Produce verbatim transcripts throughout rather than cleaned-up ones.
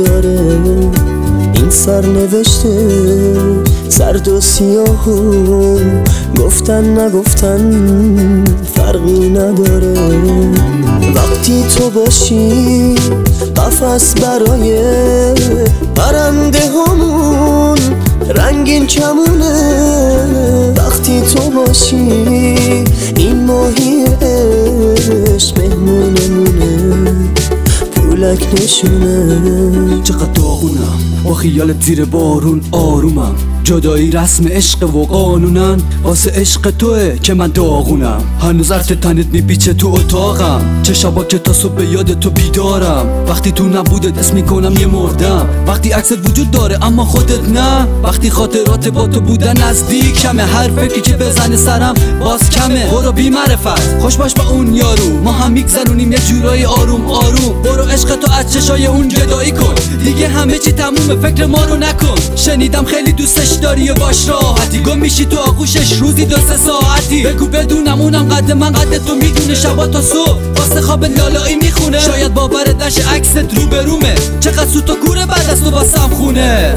نداره این سرنوشته، زرد و سیاهون گفتن نگفتن فرقی نداره. وقتی تو باشی قفس برای پرنده همون رنگین کمونه. وقتی تو باشی این ماهی عشق مهمونمونه، پولک نشونه. چقدر داغونم با خیالت زیر بارون آرومم، جدایی رسم عشق و قانونن، واسه عشق توه که من داغونم. هنوز عرض تنت میپیچه تو اتاقم، چه شبا که تا صبح یاد تو بیدارم. وقتی تو نبودت اسم میکنم یه مردم، وقتی عکست وجود داره اما خودت نه، وقتی خاطرات با تو بودن نزدیک کمه، هر فکری که بزنه سرم باز کمه. برو بی معرفت خوش باش با اون یارو، ما هم میگذرونیم یه جورایی آروم آروم. برو عشق تو از چشای اون جدایی کن، دیگه همه چی تمومه فکر ما رو نکن. شنیدم خیلی دوستش داری و باش راحتی، گم میشی تو آغوشش روزی دو سه ساعتی. بگو بدونم اونم قد من قد تو میدونه، شبا تا صبح واسه خواب لالایی میخونه. شاید باورت نشه عکست رو برومه، چقدر سوت و گوره بعد از تو واسم خونه.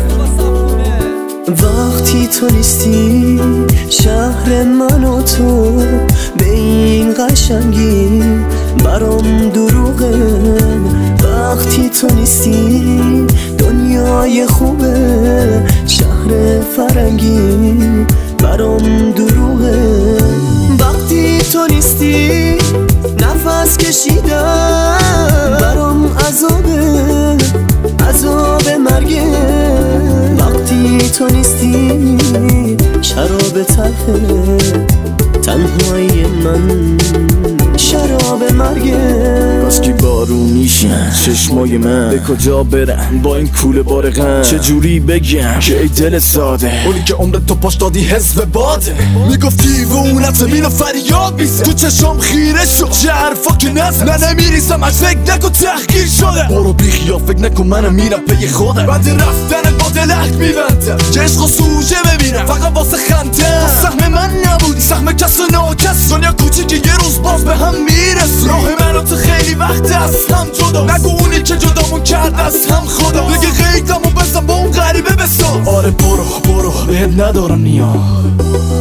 وقتی تو نیستی شهر من و تو به این قشنگی برام دروغه. وقتی تو نیستی دنیای خوبه، شهر فرنگی برام دروغه. وقتی تو نیستی نفس کشیدن برام عذابه، عذاب مرگه. وقتی تو نیستی شراب تلخه، تنهایی من شراب مرگه. بس که بارونیشن چشمای من، به کجا برن با این کوله بار غم؟ چجوری بگم که ای دل ساده، اونی که عمرت تو پاش دادی حزب باده. میگفتی و اونت مینو فریاد بیزه، تو چشم خیره شد چه حرفا که نزد. من نمیریزم از فکر نکن تحقیر شده، برو بیخیا فکر نکن منم میرم پی خودم. بعد رفتن با دلک میبندم که عشق و سوژه ببینم فقط واسه خنده. سهم من نبودی سهم کس و ناکس، دنیا کوچیک یه روز باز به هم میرسی. راه من و تو خیلی وقت از هم جدا، نگو اونی که جدامون کرد از هم خدا. بگه قیدمو بزن با اون غریبه بساز. آره برو برو بهت ندارم نیاز.